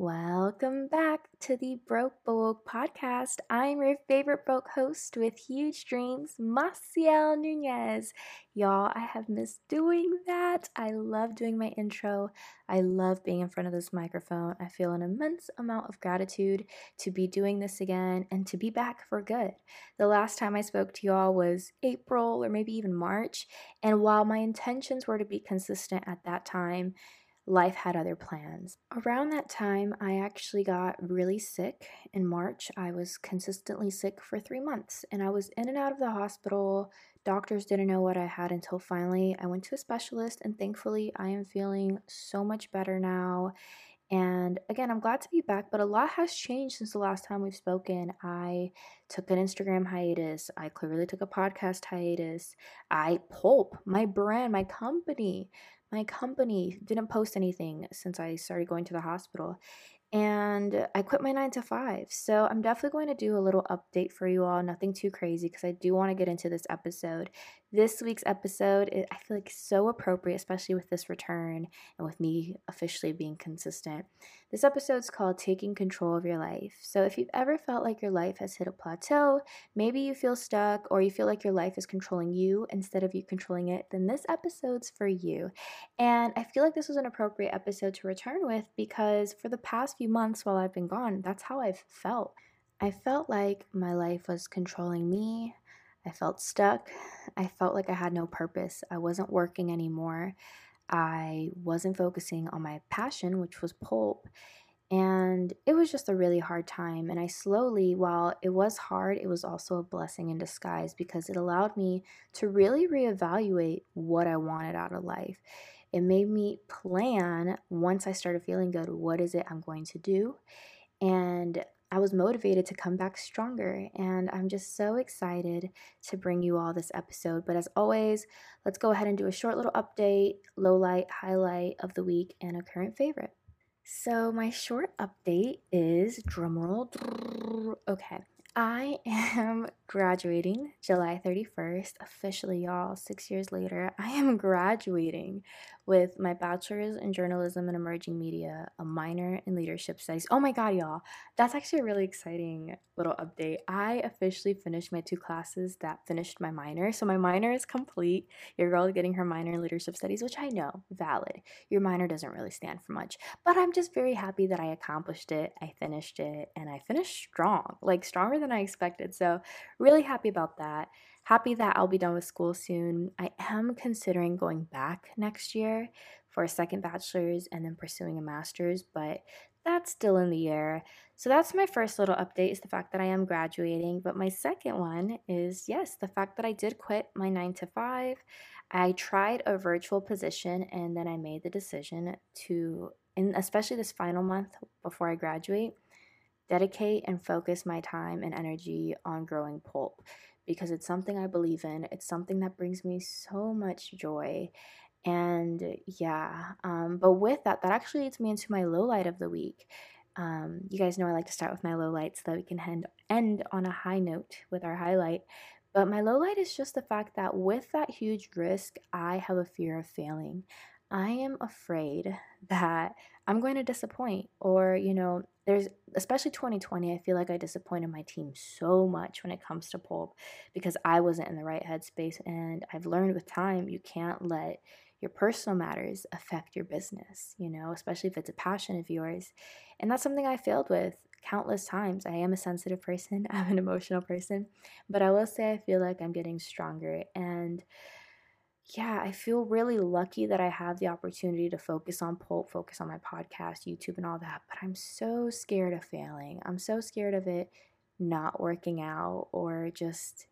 Welcome back to the Broke Bold podcast. I'm your favorite broke host with huge dreams, Maciel Nunez. Y'all, I have missed doing that. I love doing my intro. I love being in front of this microphone. I feel an immense amount of gratitude to be doing this again and to be back for good. The last time I spoke to y'all was April or maybe even March, and while my intentions were to be consistent at that time, life had other plans. Around that time, I actually got really sick. In March, I was consistently sick for 3 months and I was in and out of the hospital. Doctors didn't know what I had until finally I went to a specialist, and thankfully, I am feeling so much better now. And again, I'm glad to be back, but a lot has changed since the last time we've spoken. I took an Instagram hiatus. I clearly took a podcast hiatus. Pulp, my brand, my company didn't post anything since I started going to the hospital. And I quit my 9 to 5. So I'm definitely going to do a little update for you all, nothing too crazy, because I do want to get into this episode. This week's episode, I feel like so appropriate, especially with this return and with me officially being consistent. This episode's called Taking Control of Your Life. So if you've ever felt like your life has hit a plateau, maybe you feel stuck or you feel like your life is controlling you instead of you controlling it, then this episode's for you. And I feel like this was an appropriate episode to return with because for the past few months while I've been gone, that's how I've felt. I felt like my life was controlling me. I felt stuck. I felt like I had no purpose. I wasn't working anymore. I wasn't focusing on my passion, which was pulp. And it was just a really hard time. And I slowly, while it was hard, it was also a blessing in disguise because it allowed me to really reevaluate what I wanted out of life. It made me plan once I started feeling good, what is it I'm going to do? And I was motivated to come back stronger. And I'm just so excited to bring you all this episode. But as always, let's go ahead and do a short little update, low light, highlight of the week, and a current favorite. So, my short update is drumroll. Okay, I am graduating July 31st, officially, y'all. 6 years later, I am graduating with my bachelor's in journalism and emerging media, a minor in leadership studies. Oh my God, y'all. That's actually a really exciting little update. I officially finished my 2 classes that finished my minor. So, my minor is complete. Your girl is getting her minor in leadership studies, which I know, valid. Your minor doesn't really stand for much. But I'm just very happy that I accomplished it, I finished it, and I finished strong, like stronger than I expected. So, really happy about that. Happy that I'll be done with school soon. I am considering going back next year for a second bachelor's and then pursuing a master's, but that's still in the air. So that's my first little update, is the fact that I am graduating. But my second one is, yes, the fact that I did quit my 9 to 5. I tried a virtual position and then I made the decision to, and especially this final month before I graduate, dedicate and focus my time and energy on growing pulp because it's something I believe in. It's something that brings me so much joy. And yeah, but with that, that actually leads me into my low light of the week. You guys know I like to start with my low light so that we can end on a high note with our highlight. But my low light is just the fact that with that huge risk, I have a fear of failing. I am afraid that I'm going to disappoint, or, there's especially 2020, I feel like I disappointed my team so much when it comes to pulp because I wasn't in the right headspace. And I've learned with time, you can't let your personal matters affect your business, especially if it's a passion of yours. And that's something I failed with countless times. I am a sensitive person, I'm an emotional person, but I will say I feel like I'm getting stronger. And yeah, I feel really lucky that I have the opportunity to focus on pulp, focus on my podcast, YouTube, and all that. But I'm so scared of failing. I'm so scared of it not working out or just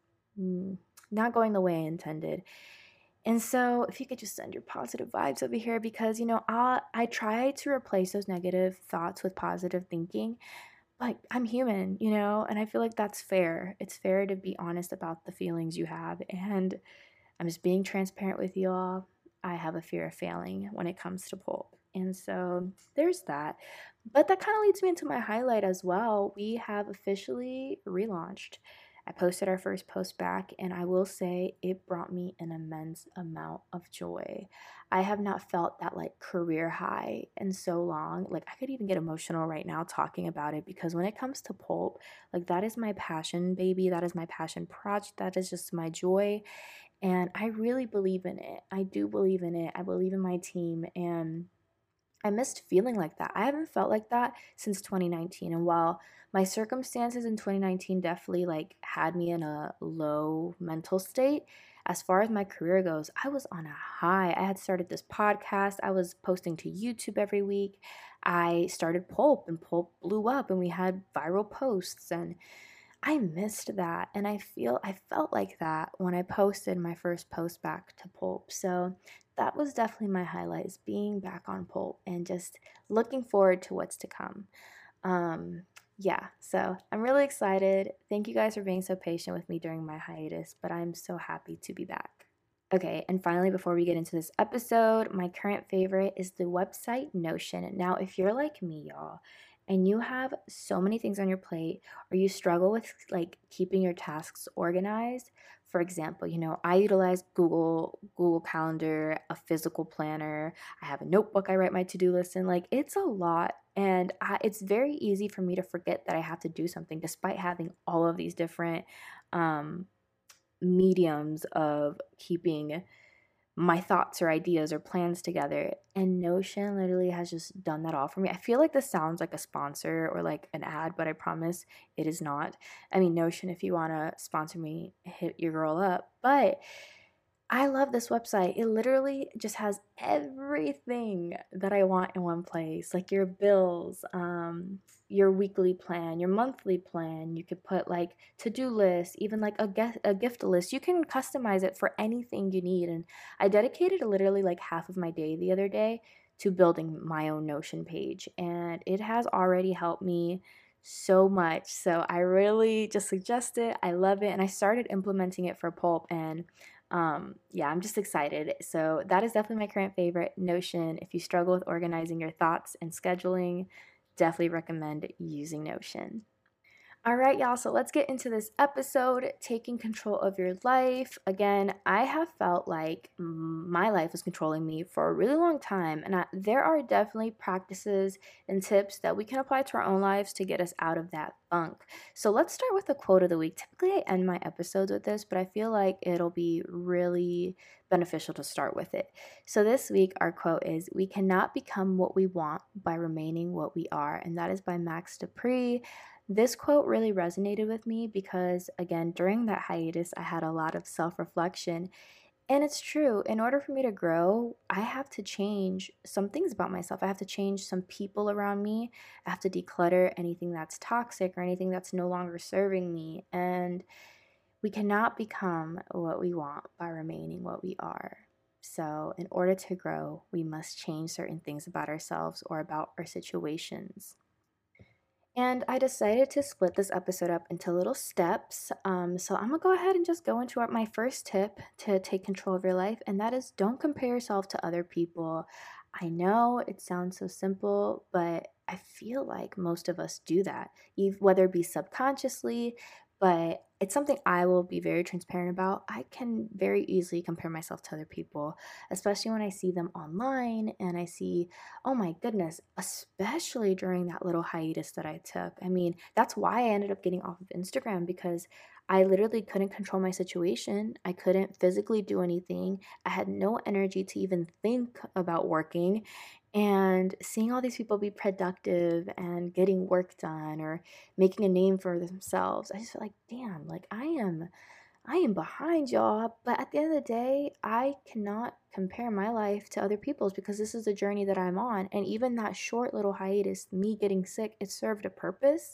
not going the way I intended. And so, if you could just send your positive vibes over here, because I try to replace those negative thoughts with positive thinking, but I'm human, and I feel like that's fair. It's fair to be honest about the feelings you have, and I'm just being transparent with you all. I have a fear of failing when it comes to pulp. And so there's that. But that kind of leads me into my highlight as well. We have officially relaunched. I posted our first post back, and I will say it brought me an immense amount of joy. I have not felt that like career high in so long. Like, I could even get emotional right now talking about it because when it comes to Pulp, like, that is my passion, baby. That is my passion project. That is just my joy. And I really believe in it. I do believe in it. I believe in my team. And I missed feeling like that. I haven't felt like that since 2019. And while my circumstances in 2019 definitely like had me in a low mental state, as far as my career goes, I was on a high. I had started this podcast. I was posting to YouTube every week. I started Pulp and Pulp blew up and we had viral posts and I missed that, and I felt like that when I posted my first post back to Pulp. So that was definitely my highlights, being back on Pulp and just looking forward to what's to come. Um, yeah, so I'm really excited. Thank you guys for being so patient with me during my hiatus, but I'm so happy to be back. Okay, and finally, before we get into this episode, my current favorite is the website Notion. Now, if you're like me, y'all, and you have so many things on your plate, or you struggle with like keeping your tasks organized, for example, I utilize Google Calendar, a physical planner. I have a notebook I write my to-do list in. Like, it's a lot, and it's very easy for me to forget that I have to do something, despite having all of these different um, mediums of keeping my thoughts or ideas or plans together. And Notion literally has just done that all for me. I feel like this sounds like a sponsor or like an ad, but I promise it is not. I mean, Notion, if you want to sponsor me, hit your girl up. But I love this website. It literally just has everything that I want in one place, like your bills, your weekly plan, your monthly plan. You could put like to-do lists, even like a gift list. You can customize it for anything you need. And I dedicated literally like half of my day the other day to building my own Notion page, and it has already helped me so much. So I really just suggest it. I love it, and I started implementing it for Pulp, and yeah, I'm just excited. So that is definitely my current favorite, Notion. If you struggle with organizing your thoughts and scheduling, definitely recommend using Notion. All right, y'all. So let's get into this episode, taking control of your life. Again, I have felt like my life was controlling me for a really long time. And there are definitely practices and tips that we can apply to our own lives to get us out of that funk. So let's start with the quote of the week. Typically, I end my episodes with this, but I feel like it'll be really beneficial to start with it. So this week, our quote is, "We cannot become what we want by remaining what we are." And that is by Max Dupree. This quote really resonated with me because, again, during that hiatus, I had a lot of self reflection. And it's true, in order for me to grow, I have to change some things about myself. I have to change some people around me. I have to declutter anything that's toxic or anything that's no longer serving me. And we cannot become what we want by remaining what we are. So, in order to grow, we must change certain things about ourselves or about our situations. And I decided to split this episode up into little steps. So I'm gonna go ahead and just go into my first tip to take control of your life, and that is, don't compare yourself to other people. I know it sounds so simple, but I feel like most of us do that, whether it be subconsciously, but it's something I will be very transparent about. I can very easily compare myself to other people, especially when I see them online and I see, oh my goodness, especially during that little hiatus that I took. I mean, that's why I ended up getting off of Instagram, because I literally couldn't control my situation. I couldn't physically do anything. I had no energy to even think about working. And seeing all these people be productive and getting work done or making a name for themselves, I just felt like, damn, like I am behind y'all, but at the end of the day, I cannot compare my life to other people's because this is the journey that I'm on. And even that short little hiatus, me getting sick, it served a purpose.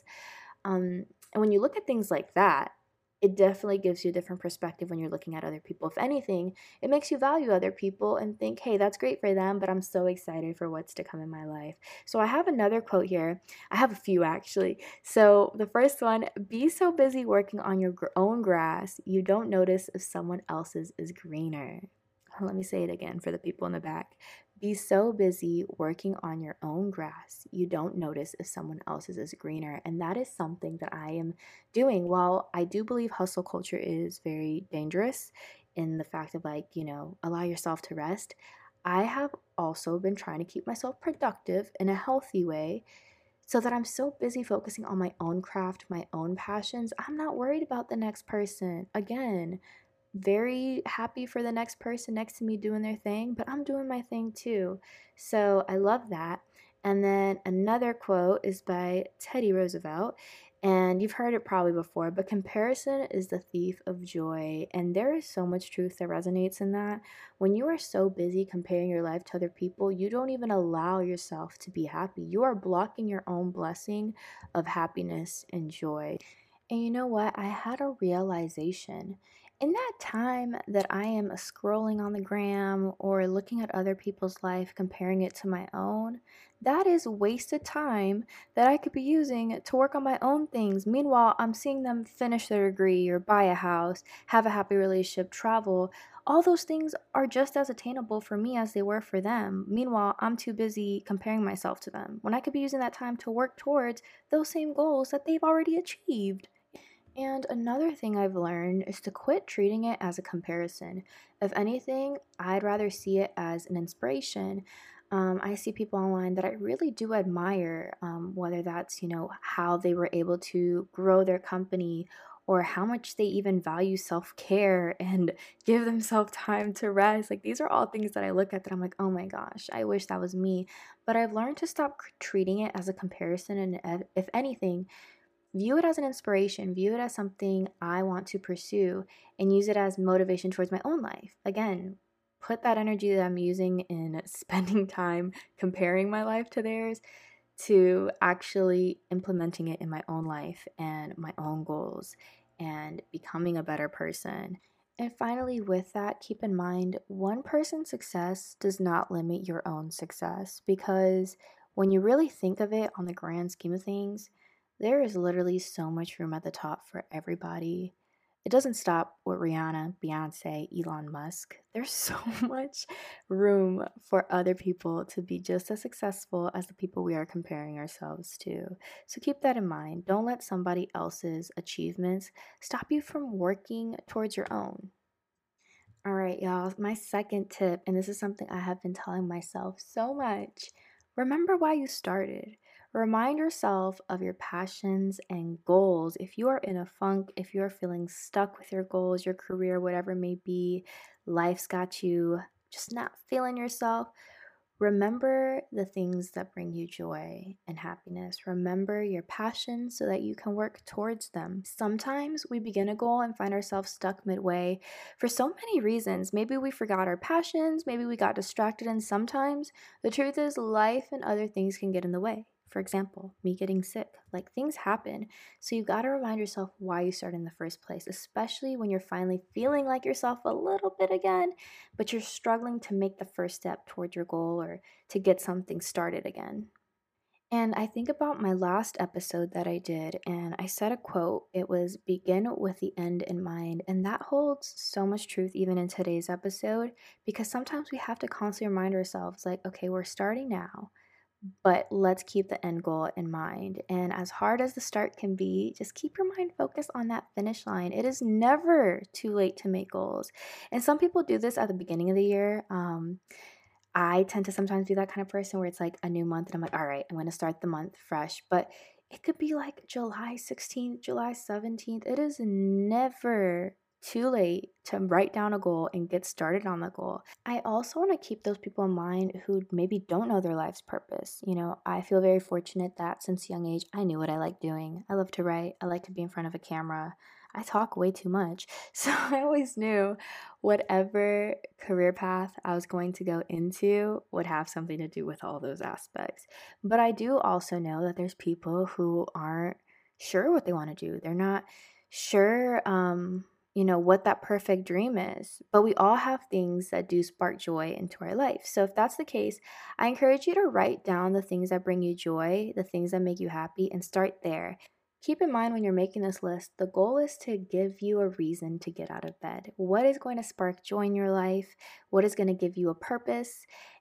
And when you look at things like that, it definitely gives you a different perspective when you're looking at other people. If anything, it makes you value other people and think, hey, that's great for them, but I'm so excited for what's to come in my life. So I have another quote here. I have a few actually. So the first one, be so busy working on your own grass, you don't notice if someone else's is greener. Let me say it again for the people in the back. be so busy working on your own grass, you don't notice if someone else's is greener. And that is something that I am doing. While I do believe hustle culture is very dangerous in the fact of like, allow yourself to rest, I have also been trying to keep myself productive in a healthy way so that I'm so busy focusing on my own craft, my own passions. I'm not worried about the next person. Again, very happy for the next person next to me doing their thing, but I'm doing my thing too. So I love that. And then another quote is by Teddy Roosevelt. And you've heard it probably before, but comparison is the thief of joy. And there is so much truth that resonates in that. When you are so busy comparing your life to other people, you don't even allow yourself to be happy. You are blocking your own blessing of happiness and joy. And you know what? I had a realization. In that time that I am scrolling on the gram or looking at other people's life, comparing it to my own, that is wasted time that I could be using to work on my own things. Meanwhile, I'm seeing them finish their degree or buy a house, have a happy relationship, travel. All those things are just as attainable for me as they were for them. Meanwhile, I'm too busy comparing myself to them when I could be using that time to work towards those same goals that they've already achieved. And another thing I've learned is to quit treating it as a comparison. If anything, I'd rather see it as an inspiration. I see people online that I really do admire, whether that's, how they were able to grow their company or how much they even value self care and give themselves time to rest. Like, these are all things that I look at that I'm like, oh my gosh, I wish that was me. But I've learned to stop treating it as a comparison and, if anything, view it as an inspiration, view it as something I want to pursue, and use it as motivation towards my own life. Again, put that energy that I'm using in spending time comparing my life to theirs to actually implementing it in my own life and my own goals and becoming a better person. And finally, with that, keep in mind one person's success does not limit your own success, because when you really think of it on the grand scheme of things, there is literally so much room at the top for everybody. It doesn't stop with Rihanna, Beyonce, Elon Musk. There's so much room for other people to be just as successful as the people we are comparing ourselves to. So keep that in mind. Don't let somebody else's achievements stop you from working towards your own. All right, y'all. My second tip, and this is something I have been telling myself so much: remember why you started. Remind yourself of your passions and goals. If you are in a funk, if you are feeling stuck with your goals, your career, whatever it may be, life's got you just not feeling yourself, remember the things that bring you joy and happiness. Remember your passions so that you can work towards them. Sometimes we begin a goal and find ourselves stuck midway for so many reasons. Maybe we forgot our passions, maybe we got distracted, and sometimes the truth is life and other things can get in the way. For example, me getting sick. Like, things happen. So you got to remind yourself why you started in the first place, especially when you're finally feeling like yourself a little bit again, but you're struggling to make the first step toward your goal or to get something started again. And I think about my last episode that I did, and I said a quote. It was begin with the end in mind. And that holds so much truth even in today's episode, because sometimes we have to constantly remind ourselves, like, okay, we're starting now, but let's keep the end goal in mind. And as hard as the start can be, just keep your mind focused on that finish line. It is never too late to make goals. And some people do this at the beginning of the year. I tend to sometimes be that kind of person where it's like a new month and I'm like, all right, I'm going to start the month fresh. But it could be like July 16th, July 17th. It is never too late to write down a goal and get started on the goal. I also want to keep those people in mind who maybe don't know their life's purpose. I feel very fortunate that since a young age, I knew what I liked doing. I love to write, I like to be in front of a camera. I talk way too much. So I always knew whatever career path I was going to go into would have something to do with all those aspects. But I do also know that there's people who aren't sure what they want to do. They're not sure, what that perfect dream is. But we all have things that do spark joy into our life. So if that's the case, I encourage you to write down the things that bring you joy, the things that make you happy, and start there. Keep in mind when you're making this list, the goal is to give you a reason to get out of bed. What is going to spark joy in your life? What is going to give you a purpose?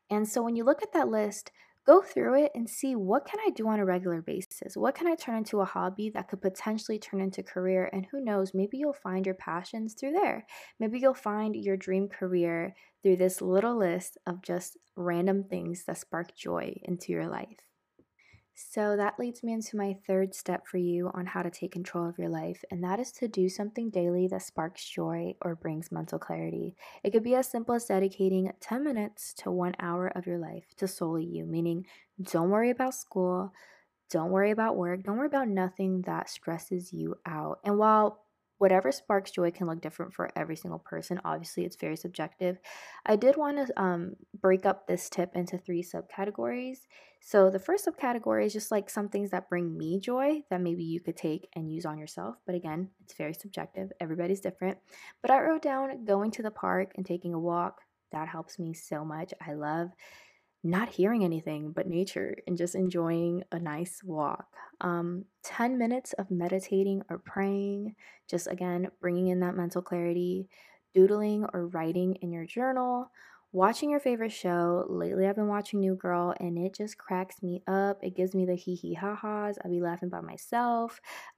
And so when you look at that list, go through it and see what can I do on a regular basis? What can I turn into a hobby that could potentially turn into career? And who knows, maybe you'll find your passions through there. Maybe you'll find your dream career through this little list of just random things that spark joy into your life. So that leads me into my third step for you on how to take control of your life, and that is to do something daily that sparks joy or brings mental clarity. It could be as simple as dedicating 10 minutes to 1 hour of your life to solely you, meaning don't worry about school, don't worry about work. Don't worry about nothing that stresses you out. And while whatever sparks joy can look different for every single person, obviously it's very subjective. I did want to break up this tip into three subcategories. So the first subcategory is just like some things that bring me joy that maybe you could take and use on yourself. But again, it's very subjective. Everybody's different. But I wrote down going to the park and taking a walk. That helps me so much. I love not hearing anything but nature and just enjoying a nice walk. 10 minutes of meditating or praying, just again, bringing in that mental clarity, doodling or writing in your journal, watching your favorite show. Lately, I've been watching New Girl and it just cracks me up. It gives me the hee hee ha ha's. I be laughing by myself.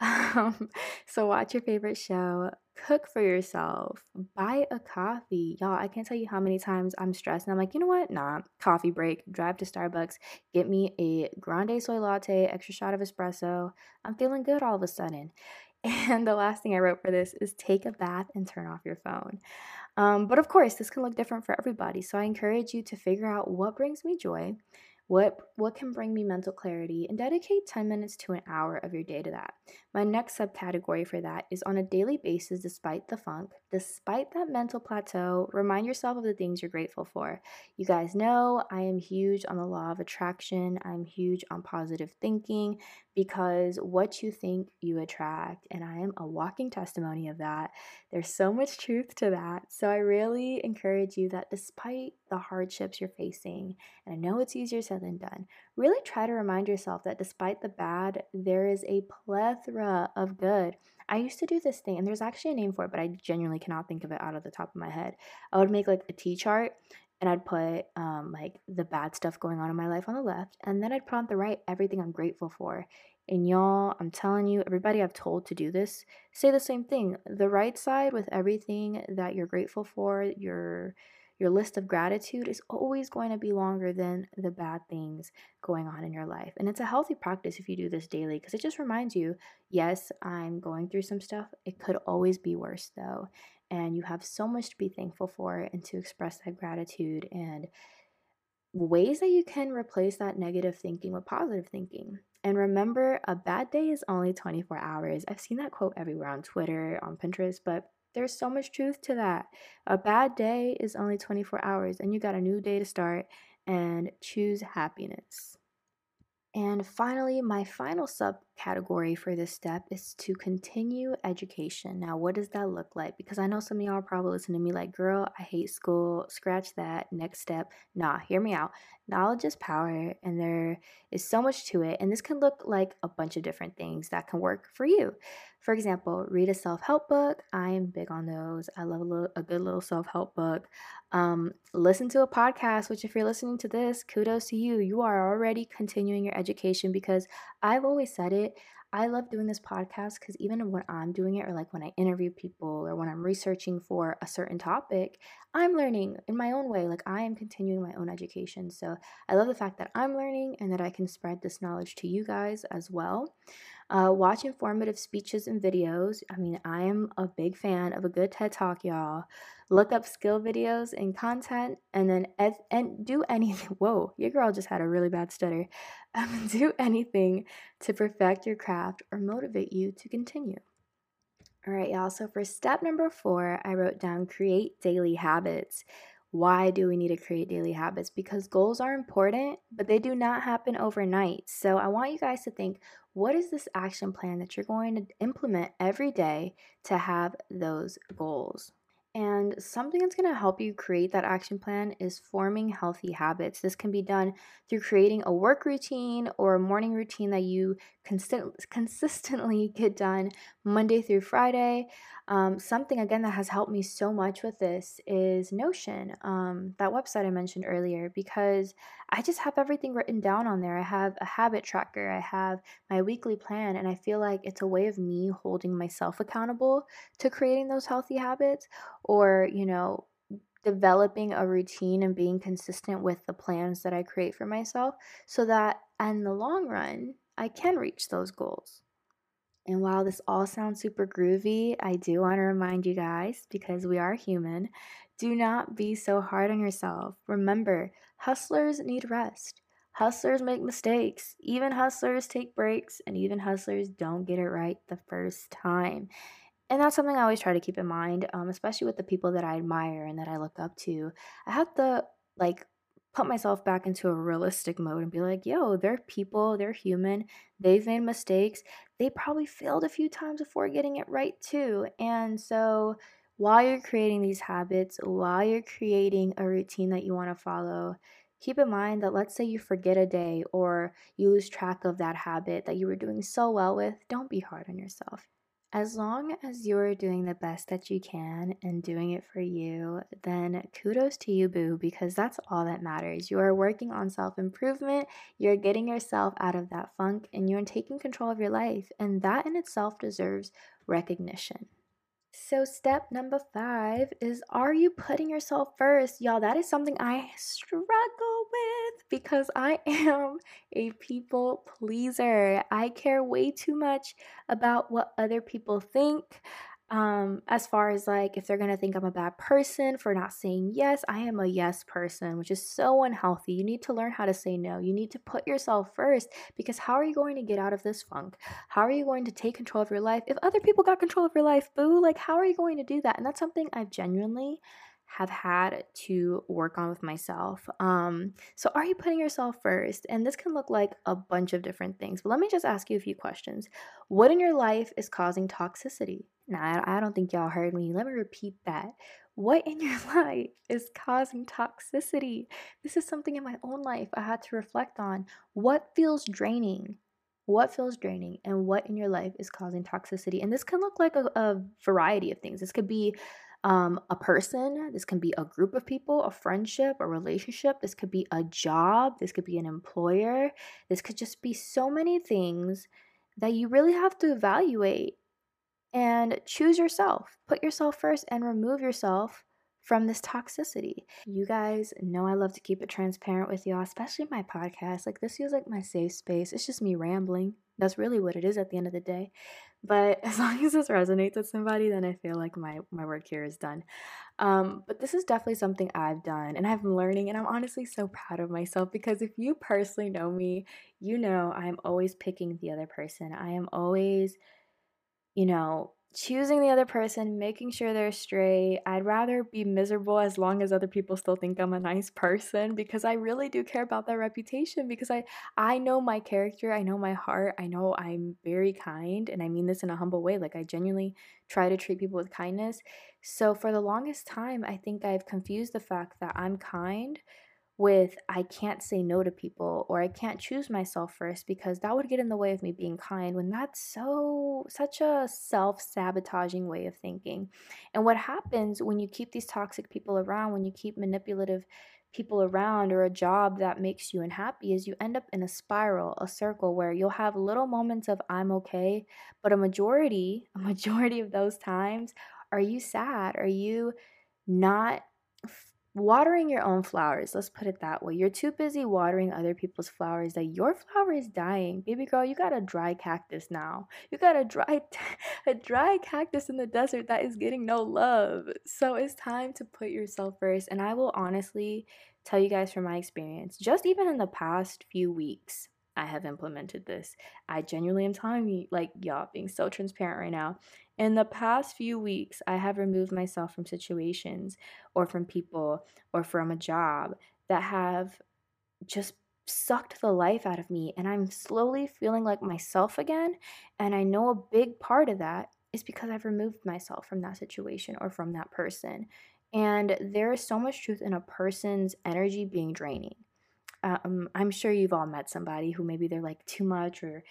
So, watch your favorite show, cook for yourself, buy a coffee. Y'all, I can't tell you how many times I'm stressed and I'm like, you know what? Nah, coffee break, drive to Starbucks, get me a grande soy latte, extra shot of espresso. I'm feeling good all of a sudden. And the last thing I wrote for this is take a bath and turn off your phone. But of course, this can look different for everybody. So I encourage you to figure out what brings me joy, what can bring me mental clarity, and dedicate 10 minutes to an hour of your day to that. My next subcategory for that is on a daily basis, despite the funk, despite that mental plateau, remind yourself of the things you're grateful for. You guys know I am huge on the law of attraction. I'm huge on positive thinking because what you think, you attract. And I am a walking testimony of that. There's so much truth to that. So I really encourage you that despite the hardships you're facing, and I know it's easier said than done, really try to remind yourself that despite the bad, there is a plethora of good. I used to do this thing, and there's actually a name for it, but I genuinely cannot think of it out of the top of my head. I would make like a T chart and I'd put like the bad stuff going on in my life on the left, and then I'd put on the right everything I'm grateful for. And y'all, I'm telling you, everybody I've told to do this, say the same thing. The right side with everything that you're grateful for, your list of gratitude is always going to be longer than the bad things going on in your life. And it's a healthy practice if you do this daily because it just reminds you, yes, I'm going through some stuff. It could always be worse though. And you have so much to be thankful for and to express that gratitude and ways that you can replace that negative thinking with positive thinking. And remember, a bad day is only 24 hours. I've seen that quote everywhere on Twitter, on Pinterest, but there's so much truth to that. A bad day is only 24 hours, and you got a new day to start and choose happiness. And finally, my final subcategory for this step is to continue education. Now, what does that look like? Because I know some of y'all are probably listening to me like, girl, I hate school. Scratch that. Next step. Nah, hear me out. Knowledge is power, and there is so much to it. And this can look like a bunch of different things that can work for you. For example, read a self help book. I am big on those. I love a good little self help book. Listen to a podcast, which if you're listening to this, kudos to you. You are already continuing your education because I've always said it. I love doing this podcast because even when I'm doing it, or like when I interview people or when I'm researching for a certain topic, I'm learning in my own way. Like I am continuing my own education. So I love the fact that I'm learning and that I can spread this knowledge to you guys as well. Watch informative speeches and videos. I mean, I am a big fan of a good TED Talk, y'all. Look up skill videos and content, and then and do anything. Whoa, your girl just had a really bad stutter. Do anything to perfect your craft or motivate you to continue. All right, y'all. So for step number 4, I wrote down create daily habits. Why do we need to create daily habits? Because goals are important, but they do not happen overnight. So I want you guys to think, what is this action plan that you're going to implement every day to have those goals? And something that's going to help you create that action plan is forming healthy habits. This can be done through creating a work routine or a morning routine that you consistently get done Monday through Friday. Something again that has helped me so much with this is Notion, that website I mentioned earlier, because I just have everything written down on there. I have a habit tracker, I have my weekly plan, and I feel like it's a way of me holding myself accountable to creating those healthy habits, or, developing a routine and being consistent with the plans that I create for myself so that in the long run, I can reach those goals. And while this all sounds super groovy, I do want to remind you guys, because we are human, do not be so hard on yourself. Remember, hustlers need rest. Hustlers make mistakes. Even hustlers take breaks, and even hustlers don't get it right the first time. And that's something I always try to keep in mind, especially with the people that I admire and that I look up to. I have to like put myself back into a realistic mode and be like, yo, they're people, they're human, they've made mistakes, they probably failed a few times before getting it right too. And so while you're creating these habits, while you're creating a routine that you want to follow, keep in mind that let's say you forget a day or you lose track of that habit that you were doing so well with, don't be hard on yourself. As long as you're doing the best that you can and doing it for you, then kudos to you, boo, because that's all that matters. You are working on self improvement, you're getting yourself out of that funk, and you're taking control of your life. And that in itself deserves recognition. So, step number 5 is, are you putting yourself first? Y'all, that is something I struggle with because I am a people pleaser. I care way too much about what other people think. As far as like if they're gonna think I'm a bad person for not saying yes, I am a yes person, which is so unhealthy. You need to learn how to say no. You need to put yourself first because how are you going to get out of this funk? How are you going to take control of your life if other people got control of your life, boo? Like, how are you going to do that? And that's something I've genuinely have had to work on with myself. So are you putting yourself first? And this can look like a bunch of different things. But let me just ask you a few questions. What in your life is causing toxicity? Now, I don't think y'all heard me. Let me repeat that. What in your life is causing toxicity? This is something in my own life I had to reflect on. What feels draining? What feels draining and what in your life is causing toxicity? And this can look like a variety of things. This could be a person, this can be a group of people, a friendship, a relationship, this could be a job, this could be an employer, this could just be so many things that you really have to evaluate and choose yourself. Put yourself first and remove yourself from this toxicity. You guys know I love to keep it transparent with y'all, especially my podcast. Like, this feels like my safe space. It's just me rambling. That's really what it is at the end of the day. But as long as this resonates with somebody, then I feel like my work here is done. But this is definitely something I've done and I'm learning, and I'm honestly so proud of myself because if you personally know me, you know I'm always picking the other person. I am always choosing the other person, making sure they're straight. I'd rather be miserable as long as other people still think I'm a nice person because I really do care about that reputation because I know my character, I know my heart, I know I'm very kind and I mean this in a humble way. Like I genuinely try to treat people with kindness. So for the longest time, I think I've confused the fact that I'm kind with I can't say no to people or I can't choose myself first because that would get in the way of me being kind when that's such a self-sabotaging way of thinking. And what happens when you keep these toxic people around, when you keep manipulative people around or a job that makes you unhappy is you end up in a spiral, a circle where you'll have little moments of I'm okay, but a majority of those times are you sad? Are you not watering your own flowers? Let's put it that way. You're too busy watering other people's flowers that your flower is dying. Baby girl, you got a dry cactus now. You got a dry a dry cactus in the desert that is getting no love. So it's time to put yourself first. And I will honestly tell you guys from my experience, just even in the past few weeks, I have implemented this. I genuinely am telling you, like, y'all, being so transparent right now. In the past few weeks, I have removed myself from situations or from people or from a job that have just sucked the life out of me. And I'm slowly feeling like myself again. And I know a big part of that is because I've removed myself from that situation or from that person. And there is so much truth in a person's energy being draining. I'm sure you've all met somebody who maybe they're like too much or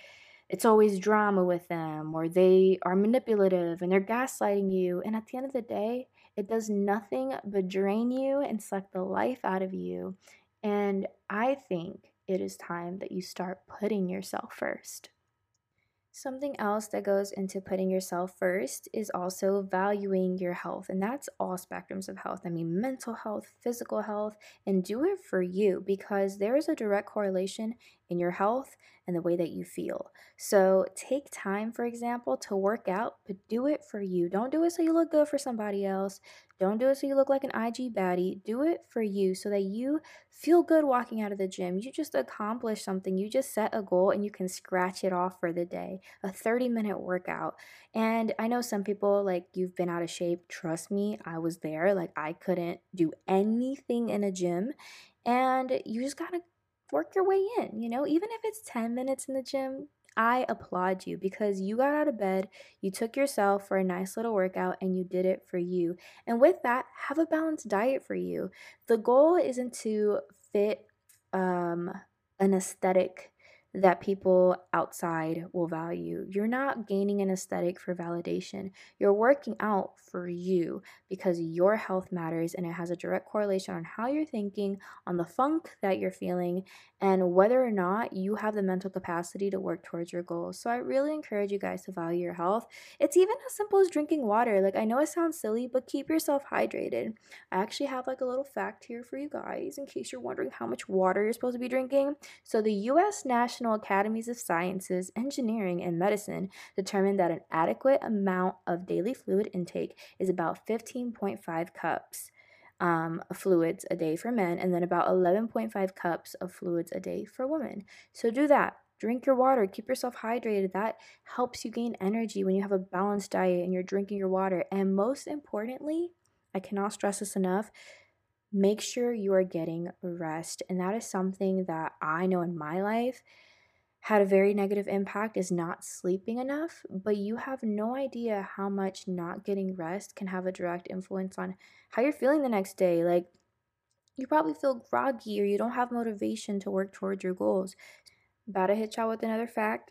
it's always drama with them, or they are manipulative and they're gaslighting you. And at the end of the day, it does nothing but drain you and suck the life out of you. And I think it is time that you start putting yourself first. Something else that goes into putting yourself first is also valuing your health. And that's all spectrums of health. I mean, mental health, physical health, and do it for you because there is a direct correlation in your health and the way that you feel. So take time, for example, to work out, but do it for you. Don't do it so you look good for somebody else. Don't do it so you look like an IG baddie. Do it for you so that you feel good walking out of the gym. You just accomplished something. You just set a goal and you can scratch it off for the day. A 30-minute workout. And I know some people like you've been out of shape. Trust me, I was there. Like I couldn't do anything in a gym. And you just got to work your way in, even if it's 10 minutes in the gym. I applaud you because you got out of bed, you took yourself for a nice little workout, and you did it for you. And with that, have a balanced diet for you. The goal isn't to fit um, an aesthetic that people outside will value. You're not gaining an aesthetic for validation. You're working out for you because your health matters and it has a direct correlation on how you're thinking, on the funk that you're feeling, and whether or not you have the mental capacity to work towards your goals. So I really encourage you guys to value your health. It's even as simple as drinking water. Like I know it sounds silly, but keep yourself hydrated. I actually have like a little fact here for you guys in case you're wondering how much water you're supposed to be drinking. So the US National Academies of Sciences, Engineering, and Medicine determined that an adequate amount of daily fluid intake is about 15.5 cups of fluids a day for men, and then about 11.5 cups of fluids a day for women. So do that. Drink your water, keep yourself hydrated. That helps you gain energy when you have a balanced diet and you're drinking your water. And most importantly, I cannot stress this enough, make sure you are getting rest. And that is something that I know in my life had a very negative impact is not sleeping enough, but you have no idea how much not getting rest can have a direct influence on how you're feeling the next day. Like you probably feel groggy or you don't have motivation to work towards your goals. About to hit y'all with another fact.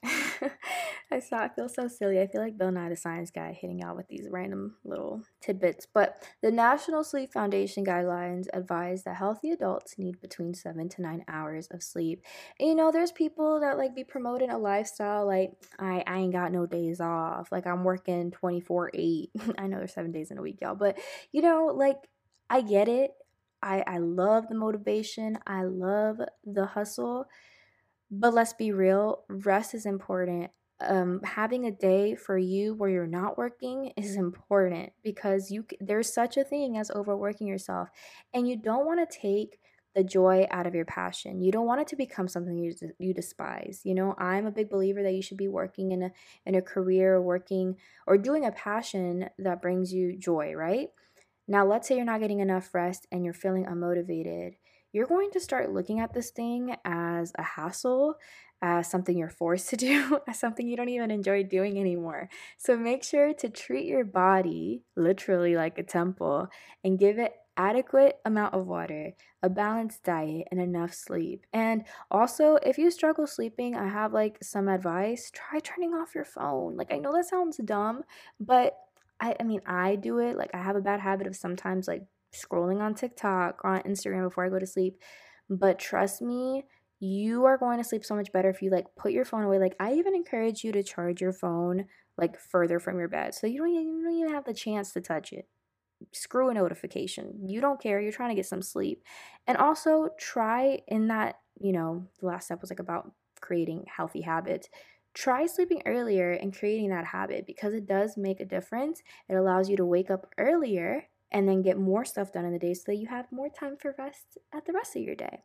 I feel so silly. I feel like Bill Nye the Science Guy hitting y'all with these random little tidbits. But the National Sleep Foundation guidelines advise that healthy adults need between 7 to 9 hours of sleep. And there's people that like be promoting a lifestyle like I ain't got no days off. Like I'm working 24/8. I know there's 7 days in a week, y'all. But like I get it. I love the motivation. I love the hustle, but let's be real, rest is important. Having a day for you where you're not working is important because there's such a thing as overworking yourself, and you don't want to take the joy out of your passion. You don't want it to become something you despise. I'm a big believer that you should be working in a career, working or doing a passion that brings you joy, right? Now, let's say you're not getting enough rest and you're feeling unmotivated. You're going to start looking at this thing as a hassle, as something you're forced to do, as something you don't even enjoy doing anymore. So make sure to treat your body literally like a temple and give it adequate amount of water, a balanced diet, and enough sleep. And also, if you struggle sleeping, I have like some advice. Try turning off your phone. Like I know that sounds dumb, but I mean, I do it. Like, I have a bad habit of sometimes like scrolling on TikTok or on Instagram before I go to sleep. But trust me, you are going to sleep so much better if you like put your phone away. Like, I even encourage you to charge your phone like further from your bed so you don't even have the chance to touch it. Screw a notification. You don't care. You're trying to get some sleep. And also try in that, the last step was like about creating healthy habits. Try sleeping earlier and creating that habit because it does make a difference. It allows you to wake up earlier and then get more stuff done in the day so that you have more time for rest at the rest of your day.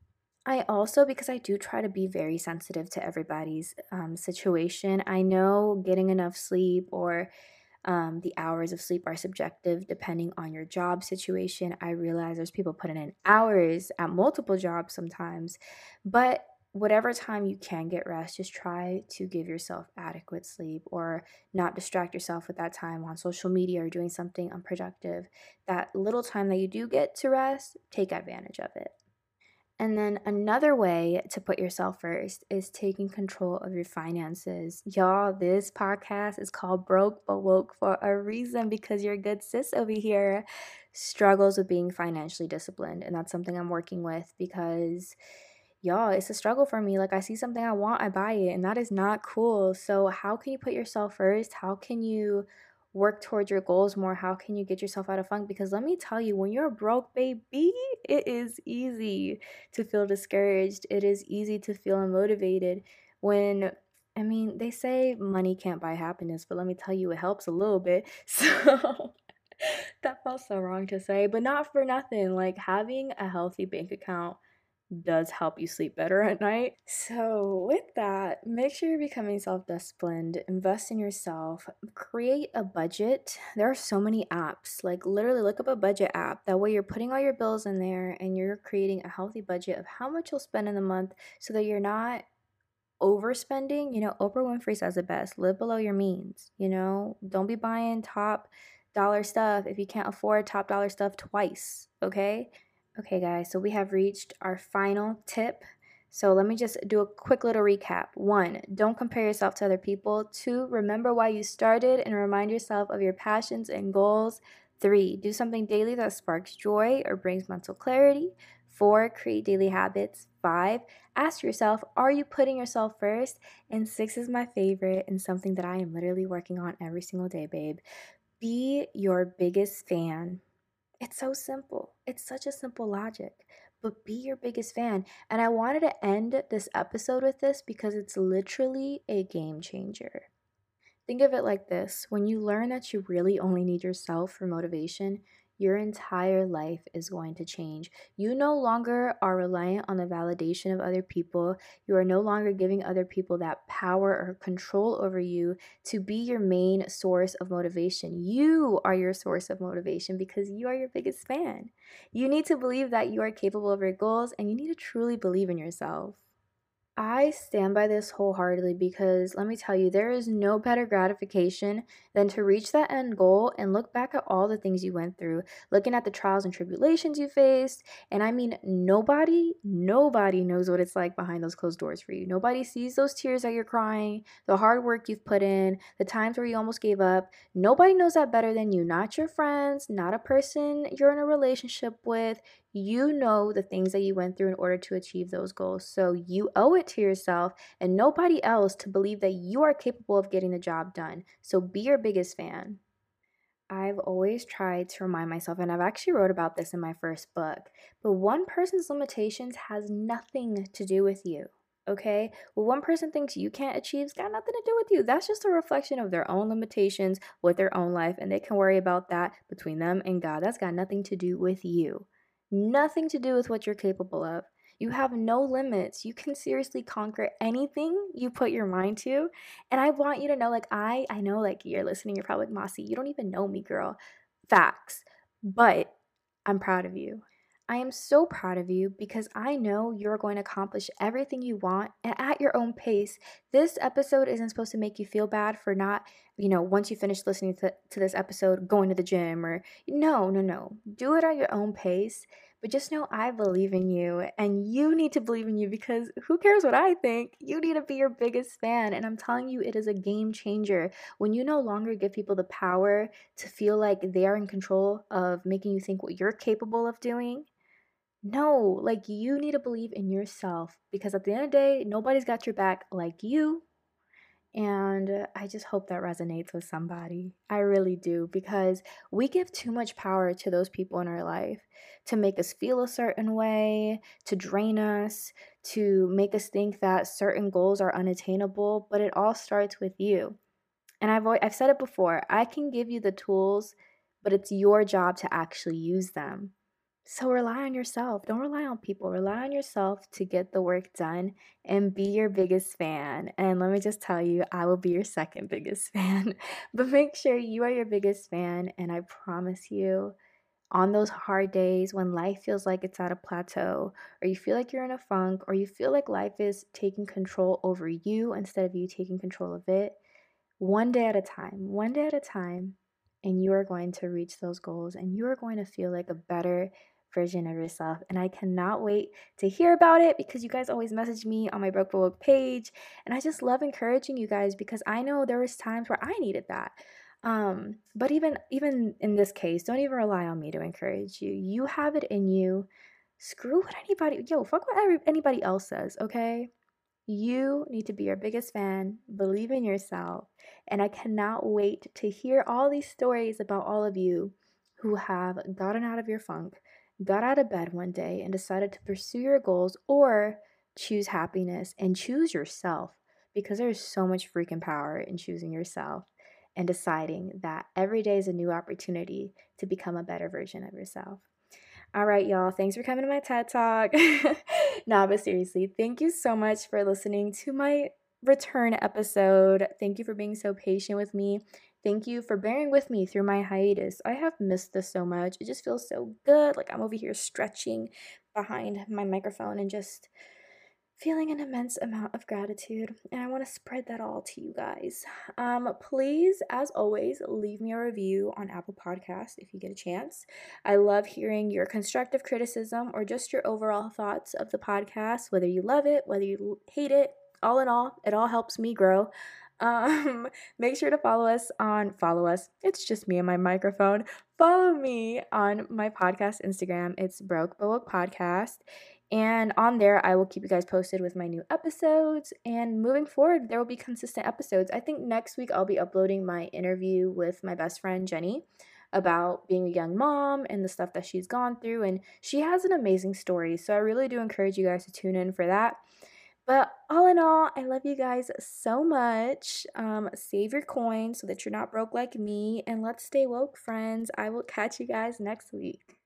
I also, because I do try to be very sensitive to everybody's situation, I know getting enough sleep or the hours of sleep are subjective depending on your job situation. I realize there's people putting in hours at multiple jobs sometimes, but whatever time you can get rest, just try to give yourself adequate sleep or not distract yourself with that time on social media or doing something unproductive. That little time that you do get to rest, take advantage of it. And then another way to put yourself first is taking control of your finances. Y'all, this podcast is called Broke But Woke for a reason because your good sis over here struggles with being financially disciplined. And that's something I'm working with because, y'all, it's a struggle for me. Like, I see something I want, I buy it, and that is not cool. So, how can you put yourself first? How can you work towards your goals more? How can you get yourself out of funk? Because let me tell you, when you're broke, baby, it is easy to feel discouraged. It is easy to feel unmotivated when, I mean, they say money can't buy happiness, but let me tell you, it helps a little bit. So that felt so wrong to say, but not for nothing. Like, having a healthy bank account does help you sleep better at night. So, with that, make sure you're becoming self disciplined, invest in yourself, create a budget. There are so many apps, like literally look up a budget app. That way, you're putting all your bills in there and you're creating a healthy budget of how much you'll spend in the month so that you're not overspending. Oprah Winfrey says it best: live below your means. Don't be buying top dollar stuff if you can't afford top dollar stuff twice, okay? Okay, guys, so we have reached our final tip. So let me just do a quick little recap. 1, don't compare yourself to other people. 2, remember why you started and remind yourself of your passions and goals. 3, do something daily that sparks joy or brings mental clarity. 4, create daily habits. 5, ask yourself, are you putting yourself first? And 6 is my favorite and something that I am literally working on every single day, babe. Be your biggest fan. It's so simple. It's such a simple logic. But be your biggest fan. And I wanted to end this episode with this because it's literally a game changer. Think of it like this: when you learn that you really only need yourself for motivation, your entire life is going to change. You no longer are reliant on the validation of other people. You are no longer giving other people that power or control over you to be your main source of motivation. You are your source of motivation because you are your biggest fan. You need to believe that you are capable of your goals and you need to truly believe in yourself. I stand by this wholeheartedly because let me tell you, there is no better gratification than to reach that end goal and look back at all the things you went through, looking at the trials and tribulations you faced. And I mean, nobody knows what it's like behind those closed doors for you. Nobody sees those tears that you're crying, the hard work you've put in, the times where you almost gave up. Nobody knows that better than you, not your friends, not a person you're in a relationship with. You know the things that you went through in order to achieve those goals. So you owe it to yourself and nobody else to believe that you are capable of getting the job done. So be your biggest fan. I've always tried to remind myself, and I've actually wrote about this in my first book, but one person's limitations has nothing to do with you. Okay? What one person thinks you can't achieve has got nothing to do with you. That's just a reflection of their own limitations with their own life, and they can worry about that between them and God. That's got nothing to do with you. Nothing to do with what you're capable of. You have no limits. You can seriously conquer anything you put your mind to. And I want you to know, like, I know, like, you're listening, you're probably like, Mossy, you don't even know me, girl. Facts. But I'm proud of you. I am so proud of you because I know you're going to accomplish everything you want and at your own pace. This episode isn't supposed to make you feel bad for not, once you finish listening to this episode, going to the gym or no, no, no. Do it at your own pace. But just know I believe in you and you need to believe in you because who cares what I think? You need to be your biggest fan. And I'm telling you, it is a game changer when you no longer give people the power to feel like they are in control of making you think what you're capable of doing. No, like you need to believe in yourself because at the end of the day, nobody's got your back like you. And I just hope that resonates with somebody. I really do because we give too much power to those people in our life to make us feel a certain way, to drain us, to make us think that certain goals are unattainable, but it all starts with you. And I've said it before, I can give you the tools, but it's your job to actually use them. So rely on yourself. Don't rely on people. Rely on yourself to get the work done and be your biggest fan. And let me just tell you, I will be your second biggest fan. But make sure you are your biggest fan. And I promise you, on those hard days when life feels like it's at a plateau, or you feel like you're in a funk, or you feel like life is taking control over you instead of you taking control of it, one day at a time, and you are going to reach those goals and you are going to feel like a better version of yourself. And I cannot wait to hear about it because you guys always message me on my Broke Book page. And I just love encouraging you guys because I know there was times where I needed that. But even in this case, don't even rely on me to encourage you. You have it in you. Screw what fuck what anybody else says, okay? You need to be your biggest fan, believe in yourself, and I cannot wait to hear all these stories about all of you who have gotten out of your funk, got out of bed one day, and decided to pursue your goals or choose happiness and choose yourself because there's so much freaking power in choosing yourself and deciding that every day is a new opportunity to become a better version of yourself. All right, y'all. Thanks for coming to my TED Talk. Nah, but seriously, thank you so much for listening to my return episode. Thank you for being so patient with me. Thank you for bearing with me through my hiatus. I have missed this so much. It just feels so good. Like I'm over here stretching behind my microphone and just feeling an immense amount of gratitude, and I want to spread that all to you guys. Please, as always, leave me a review on Apple Podcasts if you get a chance. I love hearing your constructive criticism or just your overall thoughts of the podcast, whether you love it, whether you hate it. All in all, it all helps me grow. Make sure to follow us. It's just me and my microphone. Follow me on my podcast Instagram. It's Broke Book Podcast. And on there, I will keep you guys posted with my new episodes. And moving forward, there will be consistent episodes. I think next week I'll be uploading my interview with my best friend, Jenny, about being a young mom and the stuff that she's gone through. And she has an amazing story. So I really do encourage you guys to tune in for that. But all in all, I love you guys so much. Save your coins so that you're not broke like me. And let's stay woke, friends. I will catch you guys next week.